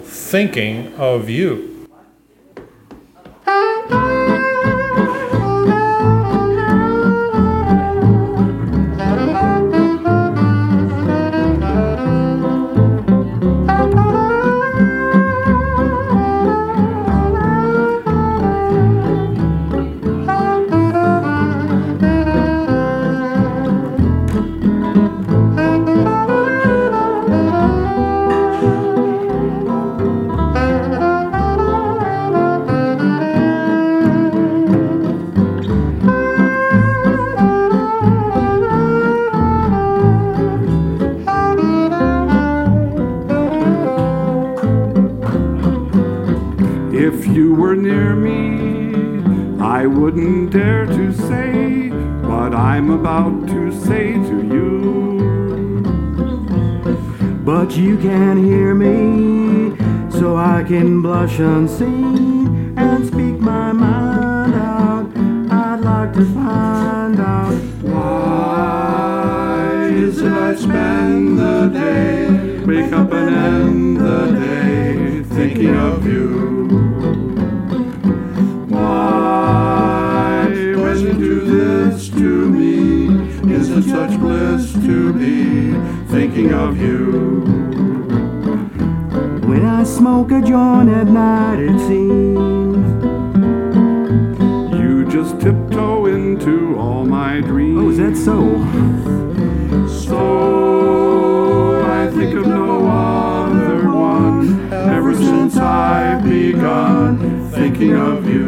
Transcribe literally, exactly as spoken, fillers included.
thinking of you. If you were near me, I wouldn't dare to say what I'm about to say to you. But you can hear me, so I can blush unseen and speak my mind out. I'd like to find out why is it I spend the day, wake up and end the day thinking of you. Why, when you do this to me, is it such bliss to be thinking of you? When I smoke a joint at night, it seems you just tiptoe into all my dreams. Oh, is that so? So I think of no other one ever since I've begun thinking of you.